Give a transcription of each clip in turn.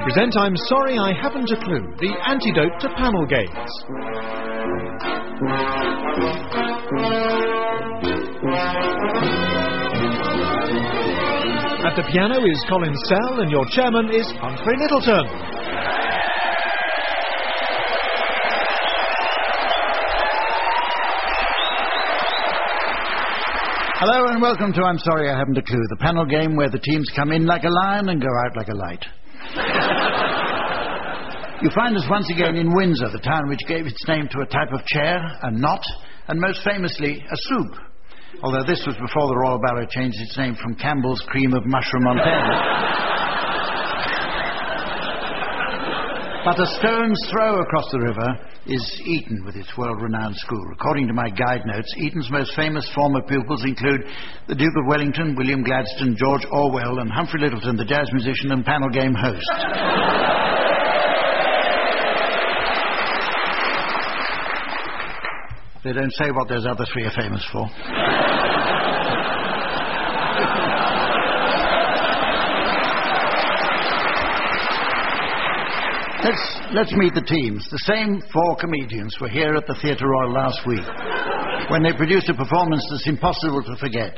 present I'm Sorry I Haven't a Clue, the antidote to panel games. At the piano is Colin Sell and your chairman is Humphrey Littleton. Hello and welcome to I'm Sorry I Haven't a Clue, the panel game where the teams come in like a lion and go out like a light. You find us once again in Windsor, the town which gave its name to a type of chair, a knot, and most famously, a soup. Although this was before the Royal Barrow changed its name from Campbell's Cream of Mushroom on But a stone's throw across the river is Eton with its world-renowned school. According to my guide notes, Eton's most famous former pupils include the Duke of Wellington, William Gladstone, George Orwell, and Humphrey Littleton, the jazz musician and panel game host. They don't say what those other three are famous for. Let's meet the teams. The same four comedians were here at the Theatre Royal last week when they produced a performance that's impossible to forget.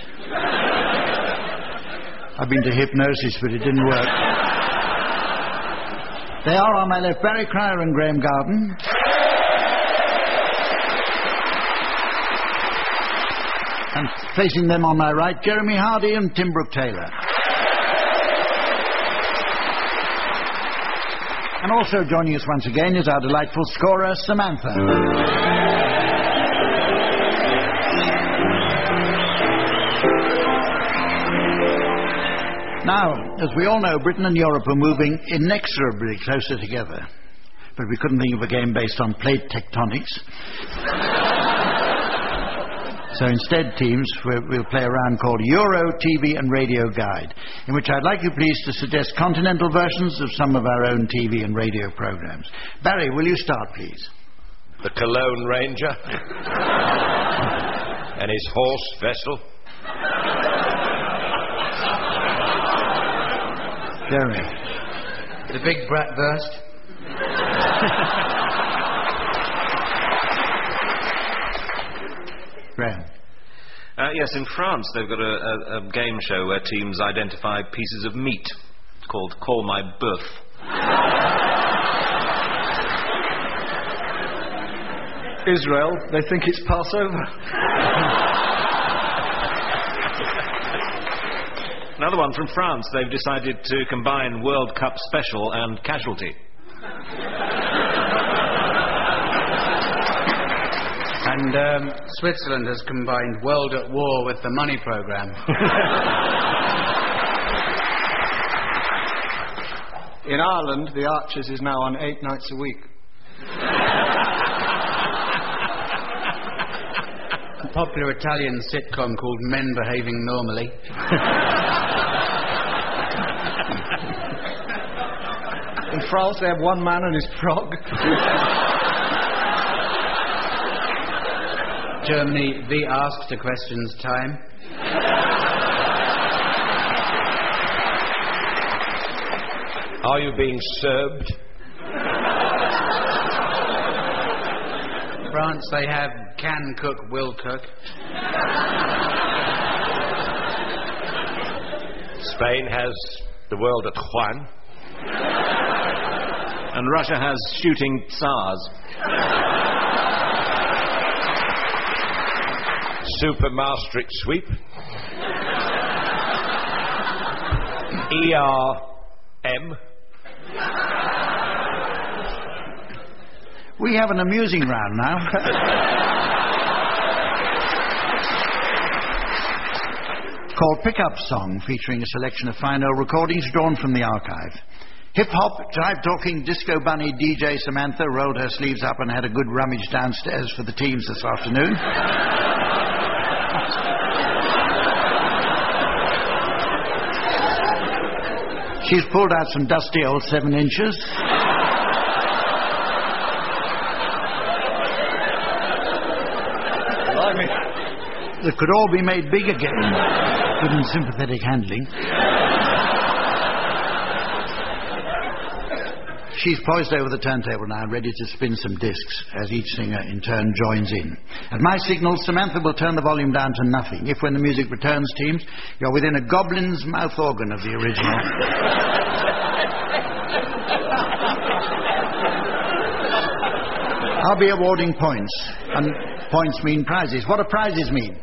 I've been to hypnosis, but it didn't work. They are on my left, Barry Cryer and Graham Garden. And facing them on my right, Jeremy Hardy and Tim Brooke-Taylor. And also joining us once again is our delightful scorer, Samantha. Now, as we all know, Britain and Europe are moving inexorably closer together. But we couldn't think of a game based on plate tectonics. So instead, teams, we'll play a round called Euro, TV and Radio Guide, in which I'd like you please to suggest continental versions of some of our own TV and radio programmes. Barry, will you start, please? The Cologne Ranger. And his horse vessel. Jeremy. The Big Bratwurst. Graham. Yes, in France they've got a game show where teams identify pieces of meat called Call My Boeuf. Israel, they think it's Passover. Another one from France, they've decided to combine World Cup Special and Casualty. And Switzerland has combined World at War with the Money Programme. In Ireland, The Archers is now on 8 nights a week. A popular Italian sitcom called Men Behaving Normally. In France, they have one man and his frog. Germany, the Ask to Questions time. Are you being served? France, they have Can Cook, Will Cook. Spain has the world at Juan. And Russia has Shooting Tsars. Super Maastricht Sweep. ERM. We have an amusing round now. Called Pickup Song, featuring a selection of fine old recordings drawn from the archive. Hip-hop, jive-talking, disco bunny DJ Samantha rolled her sleeves up and had a good rummage downstairs for the teams this afternoon. She's pulled out some dusty old 7 inches. That could all be made big again, given sympathetic handling. She's poised over the turntable now, ready to spin some discs as each singer in turn joins in. At my signal, Samantha will turn the volume down to nothing. If, when the music returns, teams, you're within a goblin's mouth organ of the original. I'll be awarding points, and points mean prizes. What do prizes mean?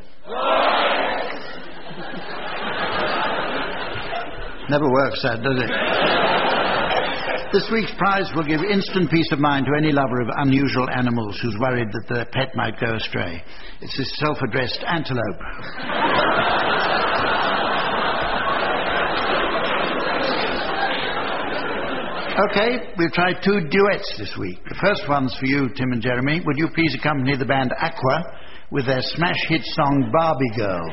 Never works, that, does it? This week's prize will give instant peace of mind to any lover of unusual animals who's worried that their pet might go astray. It's this self-addressed antelope. Okay, we've tried 2 duets this week. The first one's for you, Tim and Jeremy. Would you please accompany the band Aqua with their smash hit song Barbie Girl?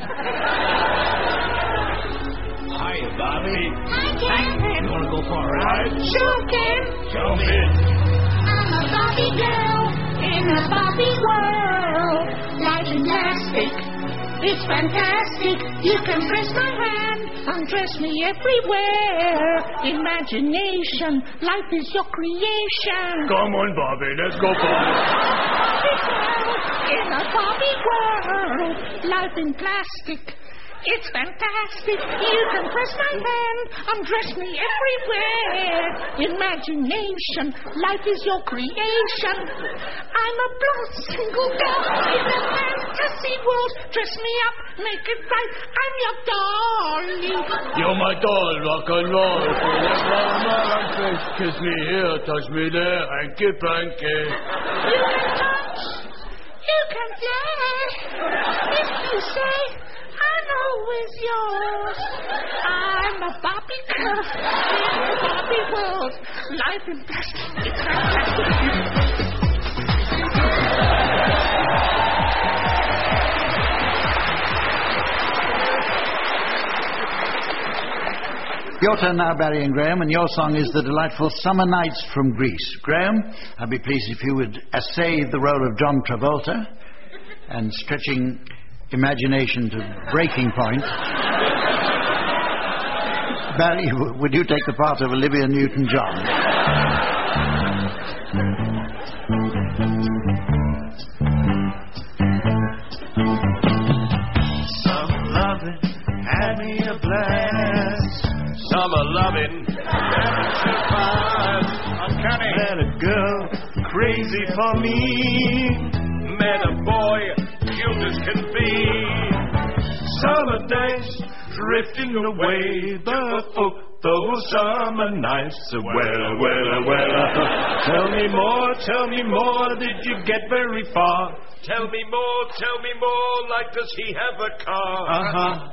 Hiya, Barbie. Hi, Ken. You want to go for a ride? Sure, Ken. Show me. I'm a Barbie girl in a Barbie world. Light and plastic, it's fantastic. You can press my hand, undress me everywhere. Imagination, life is your creation. Come on, Barbie, let's go for it. Barbie girl in a Barbie world. Life in plastic, it's fantastic. You can press my hand, undress me everywhere. Imagination, life is your creation. I'm a blonde single girl in a fantasy world. Dress me up, make it right. I'm your darling. You're my doll, rock and roll. Kiss me here, touch me there, hanky panky. You can touch, you can fly. If you say, I'm always yours. I'm a Barbie girl in a Barbie world. Life in plastic, it's fantastic. Your turn now, Barry and Graham, and your song is the delightful Summer Nights from Greece. Graham, I'd be pleased if you would essay the role of John Travolta and stretching imagination to breaking point. Barry, would you take the part of Olivia Newton-John? Summer loving had me a blast. Summer loving never survived. Uncanny. Met a girl crazy for me. Met a boy cute as can be. Summer days drifting away, those summer nights. Well. Tell me more, did you get very far? Tell me more, like does he have a car?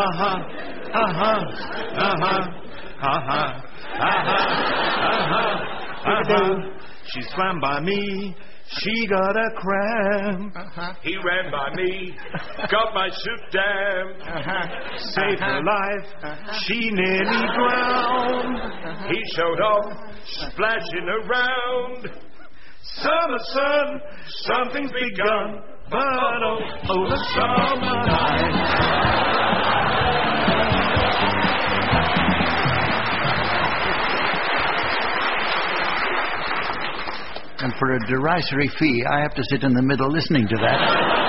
She swam by me, she got a cramp. He ran by me, got my suit damp. Saved her life, she nearly drowned. He showed off, splashing around. Summer sun, something's begun. But oh, the summer night. And for a derisory fee, I have to sit in the middle listening to that.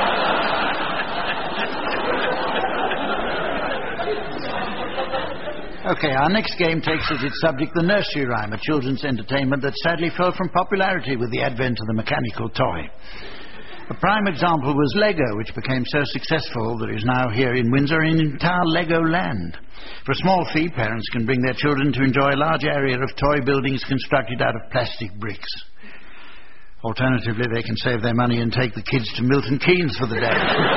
Okay, our next game takes as its subject the nursery rhyme, a children's entertainment that sadly fell from popularity with the advent of the mechanical toy. A prime example was Lego, which became so successful that it is now here in Windsor in entire Lego land. For a small fee, parents can bring their children to enjoy a large area of toy buildings constructed out of plastic bricks. Alternatively, they can save their money and take the kids to Milton Keynes for the day.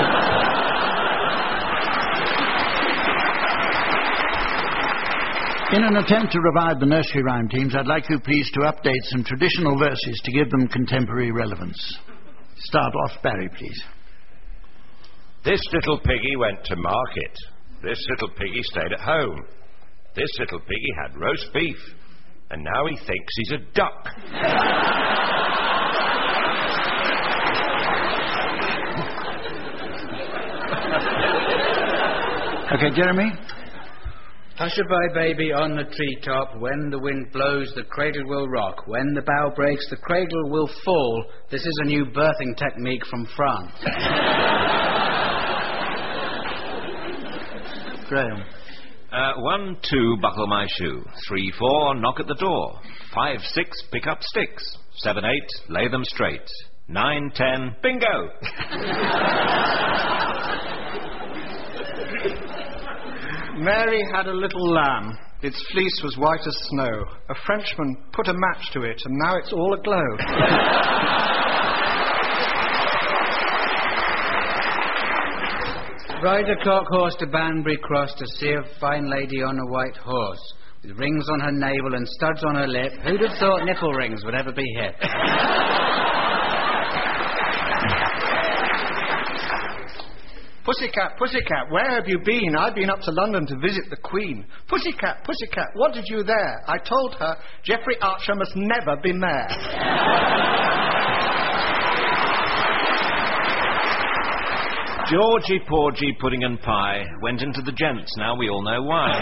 In an attempt to revive the nursery rhyme teams, I'd like you please to update some traditional verses to give them contemporary relevance. Start off, Barry, please. This little piggy went to market. This little piggy stayed at home. This little piggy had roast beef. And now he thinks he's a duck. Okay, Jeremy? Hushabye, baby, on the treetop. When the wind blows, the cradle will rock. When the bough breaks, the cradle will fall. This is a new birthing technique from France. Graham. 1, 2, buckle my shoe. 3, 4, knock at the door. 5, 6, pick up sticks. 7, 8, lay them straight. 9, 10, bingo! Mary had a little lamb. Its fleece was white as snow. A Frenchman put a match to it, and now it's all aglow. Ride a cock horse to Banbury Cross to see a fine lady on a white horse, with rings on her navel and studs on her lip. Who'd have thought nipple rings would ever be hip? Pussycat, pussycat, where have you been? I've been up to London to visit the Queen. Pussycat, pussycat, what did you there? I told her Geoffrey Archer must never be mayor. Georgie, Porgy, Pudding and Pie went into the gents. Now we all know why.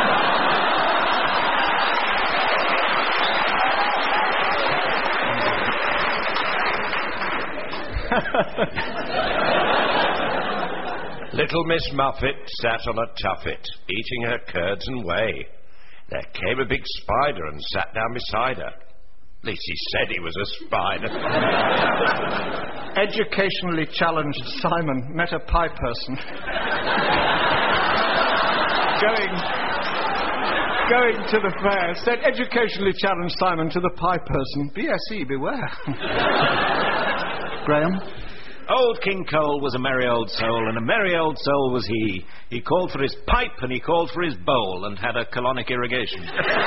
Little Miss Muffet sat on a tuffet, eating her curds and whey. There came a big spider and sat down beside her. At least he said he was a spider. Educationally challenged Simon met a pie person. Going to the fair, said educationally challenged Simon to the pie person, BSE, beware. Graham. Old King Cole was a merry old soul, and a merry old soul was he. He called for his pipe and he called for his bowl, and had a colonic irrigation.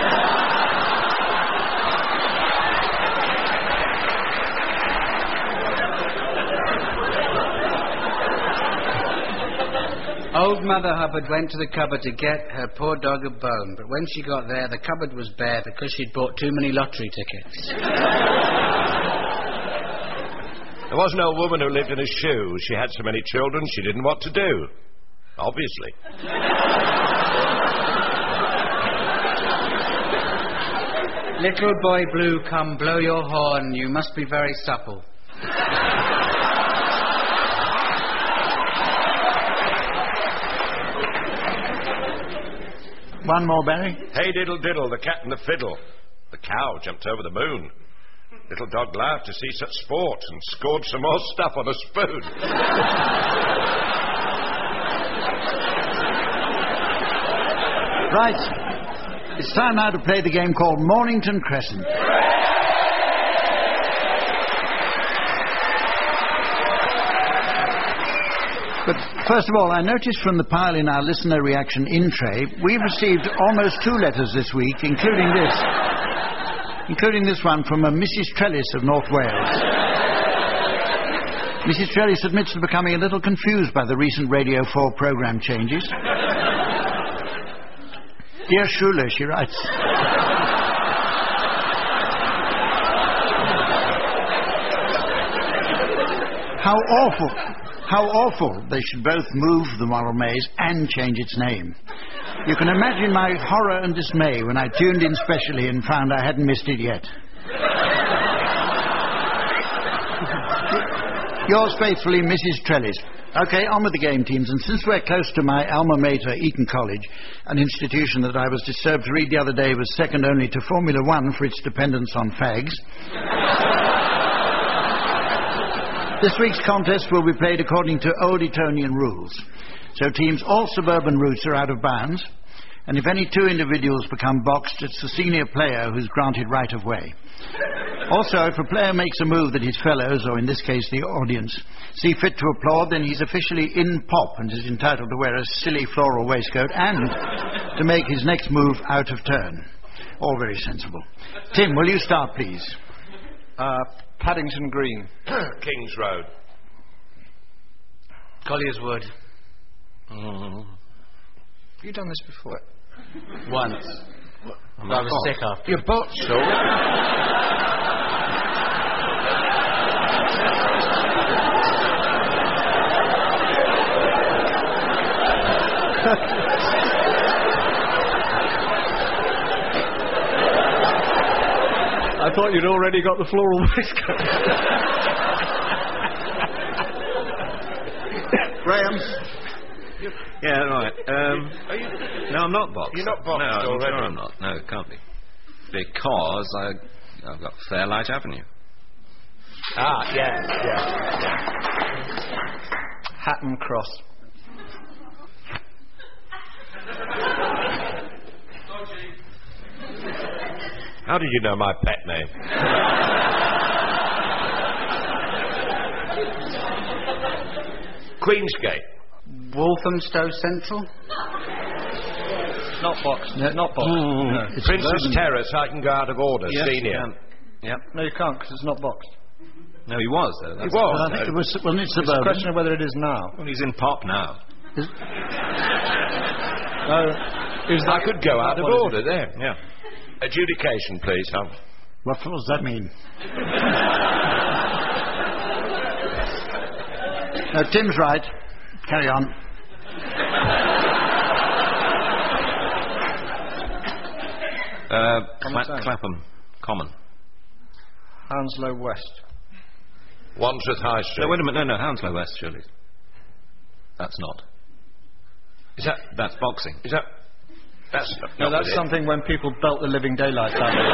Old Mother Hubbard went to the cupboard to get her poor dog a bone, but when she got there, the cupboard was bare because she'd bought too many lottery tickets. There was an old woman who lived in a shoe. She had so many children she didn't know what to do. Obviously. Little boy blue, come blow your horn. You must be very supple. One more, Barry. Hey diddle diddle, the cat and the fiddle. The cow jumped over the moon. Little dog laughed to see such sport and scored some more stuff on a spoon. Right. It's time now to play the game called Mornington Crescent. But first of all, I noticed from the pile in our listener reaction in tray, we've received almost 2 letters this week, including this one from a Mrs. Trellis of North Wales. Mrs. Trellis admits to becoming a little confused by the recent Radio 4 programme changes. Dear Shula, she writes, How awful they should both move the Moral Maze and change its name. You can imagine my horror and dismay when I tuned in specially and found I hadn't missed it yet. Yours faithfully, Mrs. Trellis. OK, on with the game, teams. And since we're close to my alma mater, Eton College, an institution that I was disturbed to read the other day was second only to Formula One for its dependence on fags, this week's contest will be played according to old Etonian rules. So teams, all suburban routes are out of bounds, and if any 2 individuals become boxed, it's the senior player who's granted right of way. Also, if a player makes a move that his fellows, or in this case the audience, see fit to applaud, then he's officially in pop and is entitled to wear a silly floral waistcoat and to make his next move out of turn. All very sensible. Tim, will you start, please? Paddington Green. King's Road. Collier's Wood. Have you done this before? Once. I was sick after. You're both thought you'd already got the floral waistcoat. Graham. Yeah, right. No, I'm not boxed. You're not boxed No, I'm already? sure I'm not. No, it can't be. Because I've got Fairlight Avenue. Ah, yeah. Hatton Cross. How did you know my pet name? Queensgate. Walthamstow Central? Not boxed. Not boxed. No. Princess Terrace, I can go out of order, senior. Yep. No, you can't, because it's not boxed. No, he was, though. That's Well, I think it was, wasn't it It's a suburban? question of whether it is now. Well, he's in pop now. I could go out of order there. Yeah. Adjudication, please, Hum. What does that mean? No, Tim's right. Carry on. Clapham Common. Hounslow West. Wandsworth High Street. No, wait a minute. No, Hounslow West, surely. That's not. That's boxing. Is that... That's No, not that's it. something when people belt the living daylights out of it.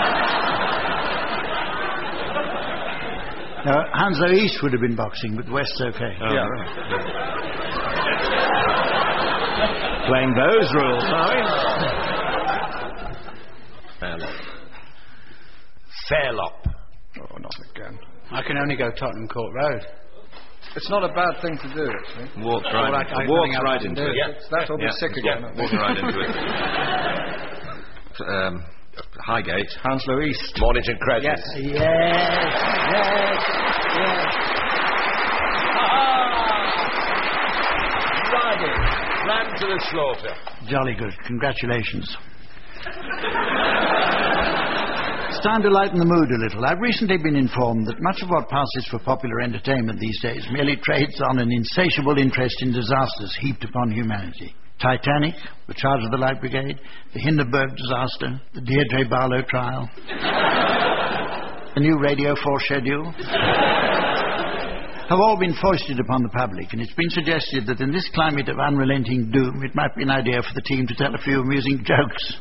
No, Hounslow East would have been boxing, but West's okay. Oh, Yeah. right. Playing those rules, are we? Fairlop. Oh, not again. I can only go Tottenham Court Road. It's not a bad thing to do, actually. Walked Well, right, I walked think I right can into do it. it. Yeah. That'll be sick again. Walking right into it. Highgate. Hounslow East. Mornington Crescent. Yes. Ran to the slaughter. Jolly good. Congratulations. It's time to lighten the mood a little. I've recently been informed that much of what passes for popular entertainment these days merely trades on an insatiable interest in disasters heaped upon humanity. Titanic, the Charge of the Light Brigade, the Hindenburg disaster, the Deirdre Barlow trial, the new Radio 4 schedule, have all been foisted upon the public, and it's been suggested that in this climate of unrelenting doom, it might be an idea for the team to tell a few amusing jokes.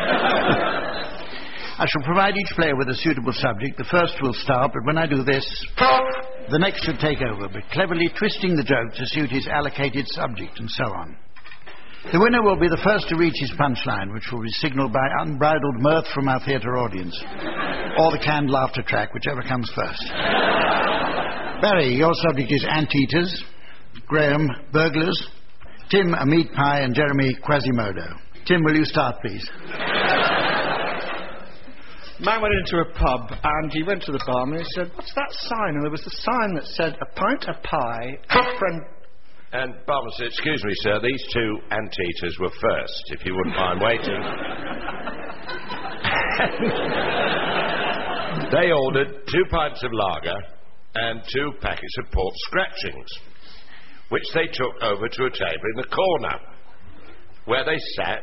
I shall provide each player with a suitable subject. The first will start, but when I do this, the next should take over, but cleverly twisting the joke to suit his allocated subject, and so on. The winner will be the first to reach his punchline, which will be signalled by unbridled mirth from our theatre audience, or the canned laughter track, whichever comes first. Barry, your subject is anteaters, Graham, burglars, Tim, a meat pie, and Jeremy, Quasimodo. Tim, will you start, please? Man went into a pub and he went to the barman and he said, "What's that sign?" And there was a sign that said, "A pint of pie, a friend..." And barman said, "Excuse me, sir, these two anteaters were first, if you wouldn't mind waiting." They ordered 2 pints of lager and 2 packets of pork scratchings, which they took over to a table in the corner, where they sat,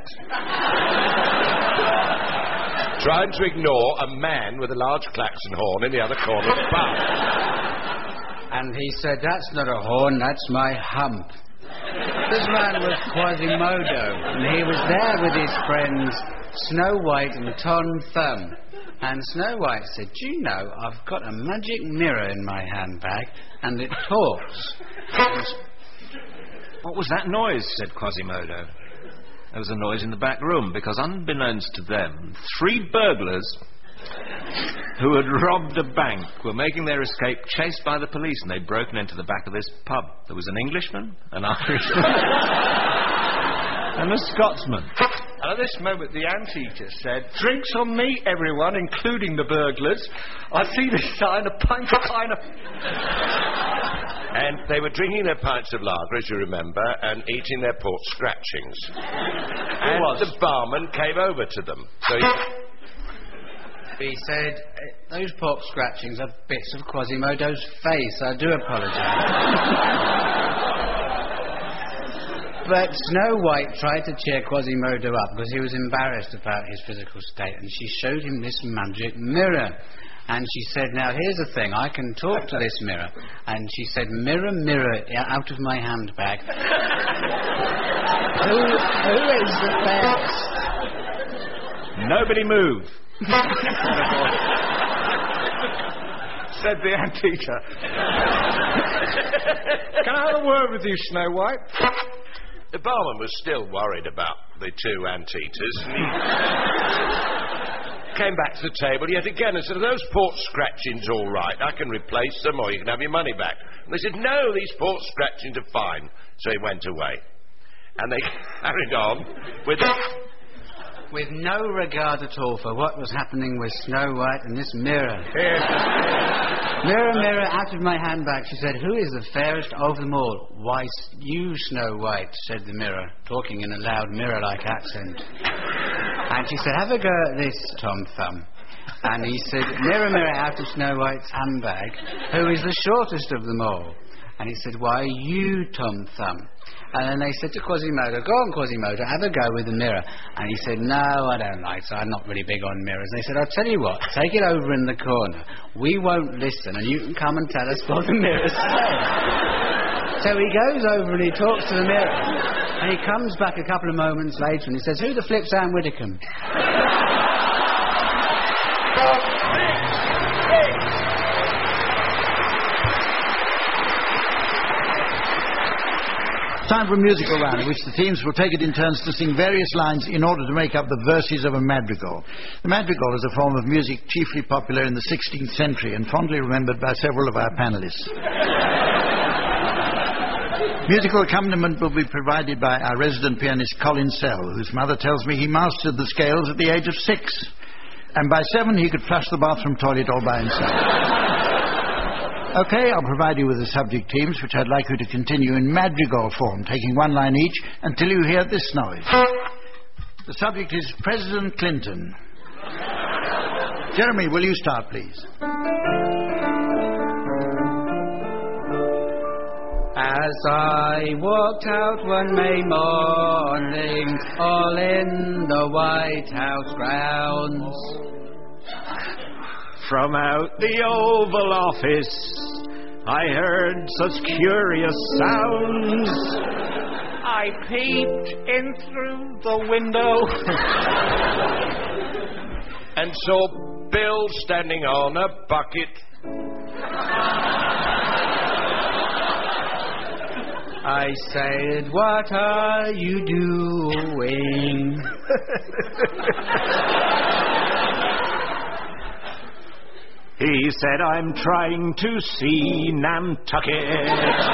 trying to ignore a man with a large klaxon horn in the other corner of the pub. And he said, "That's not a horn, that's my hump." This man was Quasimodo, and he was there with his friends Snow White and Tom Thumb. And Snow White said, "Do you know, I've got a magic mirror in my handbag, and it talks." What was that noise? Said Quasimodo. There was a noise in the back room, because unbeknownst to them, 3 burglars who had robbed a bank were making their escape, chased by the police, and they'd broken into the back of this pub. There was an Englishman, an Irishman, and a Scotsman. And at this moment, the anteater said, "Drinks on me, everyone, including the burglars. I see this sign, a pint of pie and a..." And they were drinking their pints of lager, as you remember, and eating their pork scratchings. And the barman came over to them. So He said, "Those pork scratchings are bits of Quasimodo's face. I do apologise." But Snow White tried to cheer Quasimodo up because he was embarrassed about his physical state, and she showed him this magic mirror. And she said, now here's the thing, I can talk to this mirror. And she said, mirror, mirror, out of my handbag. who is the best? Nobody move. Said the anteater. Can I have a word with you, Snow White? The barman was still worried about the two anteaters, and he came back to the table yet again and said, are those port scratchings all right? I can replace them or you can have your money back. And they said, no, these port scratchings are fine. So he went away. And they carried on with no regard at all for what was happening with Snow White and this mirror. Mirror, mirror, out of my handbag, she said, who is the fairest of them all? Why, you, Snow White, said the mirror, talking in a loud mirror-like accent. And she said, have a go at this, Tom Thumb. And he said, mirror, mirror, out of Snow White's handbag, who is the shortest of them all? And he said, why, you, Tom Thumb. And then they said to Quasimodo, go on, Quasimodo, have a go with the mirror. And he said, no, I don't like so. I'm not really big on mirrors. And they said, I'll tell you what, take it over in the corner. We won't listen, and you can come and tell us what the mirror says. So he goes over and he talks to the mirror. And he comes back a couple of moments later and he says, who the flip's Anne Widdecombe? Time for a musical round in which the teams will take it in turns to sing various lines in order to make up the verses of a madrigal. The madrigal is a form of music chiefly popular in the 16th century and fondly remembered by several of our panellists. Musical accompaniment will be provided by our resident pianist Colin Sell, whose mother tells me he mastered the scales at the age of 6, and by 7 he could flush the bathroom toilet all by himself. Okay, I'll provide you with the subject teams, which I'd like you to continue in madrigal form, taking one line each until you hear this noise. The subject is President Clinton. Jeremy, will you start, please? As I walked out one May morning, all in the White House grounds, from out the Oval Office, I heard such curious sounds. I peeped in through the window and saw Bill standing on a bucket. I said, what are you doing? He said, I'm trying to see Nantucket.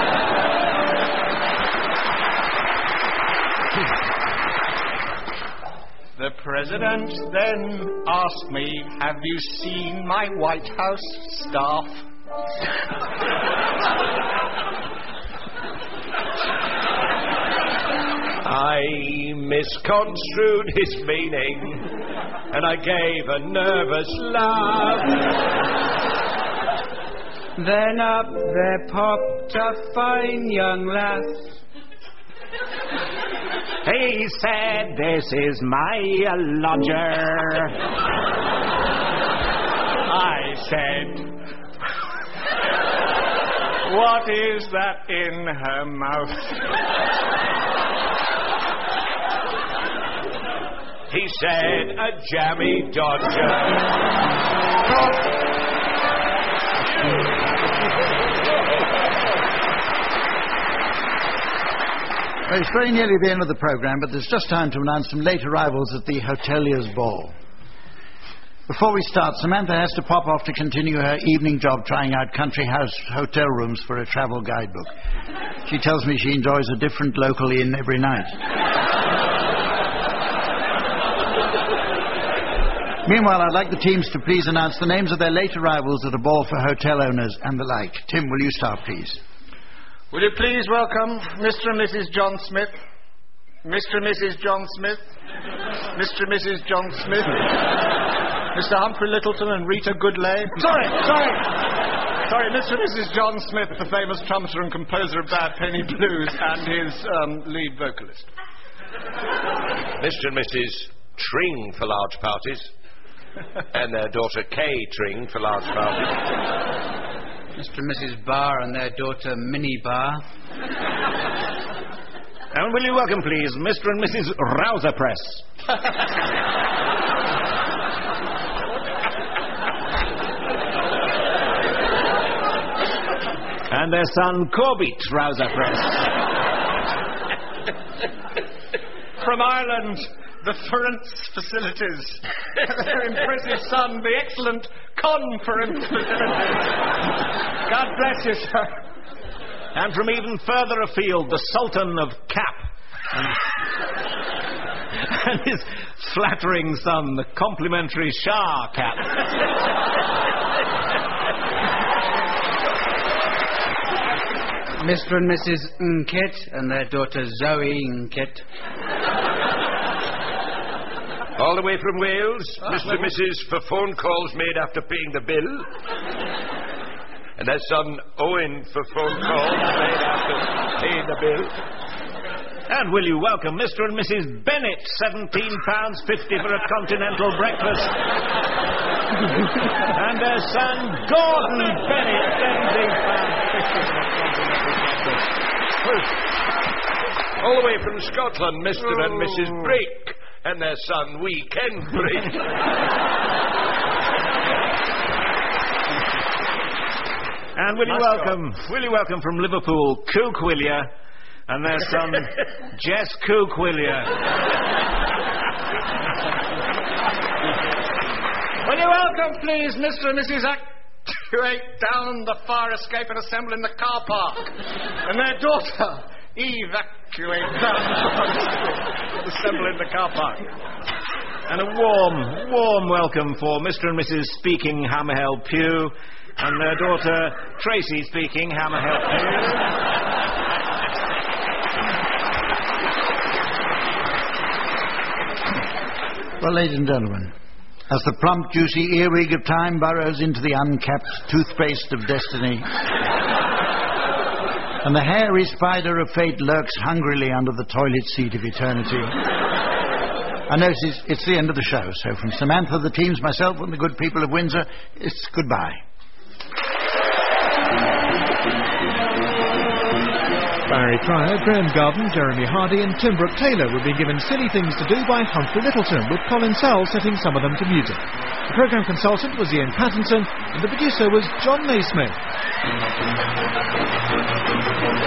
The president then asked me, have you seen my White House staff? I misconstrued his meaning, and I gave a nervous laugh. Then up there popped a fine young lass. He said, this is my lodger. I said, what is that in her mouth? He said, a jammy dodger. Well, it's very nearly the end of the programme, but there's just time to announce some late arrivals at the Hoteliers' Ball. Before we start, Samantha has to pop off to continue her evening job trying out country house hotel rooms for a travel guidebook. She tells me she enjoys a different local inn every night. Meanwhile, I'd like the teams to please announce the names of their late arrivals at a ball for hotel owners and the like. Tim, will you start, please? Will you please welcome Mr. and Mrs. John Smith, Mr. and Mrs. John Smith, Mr. and Mrs. John Smith, Mr. Humphrey Littleton and Rita Goodlay. Sorry. Sorry, Mr. and Mrs. John Smith, the famous trumpeter and composer of Bad Penny Blues, and his lead vocalist. Mr. and Mrs. Tring for large parties. And their daughter Kay Tring for large parties. Mr. and Mrs. Barr and their daughter Minnie Barr. And will you welcome, please, Mr. and Mrs. Rouser Press. And their son Corbett Rouser Press. From Ireland, the Ference Facilities. Their impressive son, the excellent Conference Facilities. God bless you, sir. And from even further afield, the Sultan of Cap. And his flattering son, the complimentary Shah Cap. Mr. and Mrs. Nkit and their daughter Zoe Nkit. All the way from Wales, Mr. and Mrs. for phone calls made after paying the bill. And their son Owen for phone calls made after paying the bill. And will you welcome Mr. and Mrs. Bennett, £17.50 for a continental breakfast. And their son Gordon Bennett, £17.50 for a continental breakfast. All the way from Scotland, Mr. and Mrs. Brake. And their son, Weekend Break. And will you welcome from Liverpool, Cook Willier, and their son, Jess Cook Willier. Will you welcome, please, Mr. and Mrs. Actuate down the fire escape and assemble in the car park. And their daughter, evacuate down the fire escape and assemble in the car park. And a warm welcome for Mr. and Mrs. Speaking Hammerhell Pugh and their daughter Tracy Speaking Hammerhell Pugh. Well, ladies and gentlemen, as the plump, juicy earwig of time burrows into the uncapped toothpaste of destiny, and the hairy spider of fate lurks hungrily under the toilet seat of eternity, I notice it's the end of the show, so from Samantha, the teams, myself, and the good people of Windsor, it's goodbye. Barry Cryer, Graham Garden, Jeremy Hardy and Tim Brooke Taylor will be given Silly Things to Do by Humphrey Littleton, with Colin Sowell setting some of them to music. The programme consultant was Ian Pattinson and the producer was John Naismith.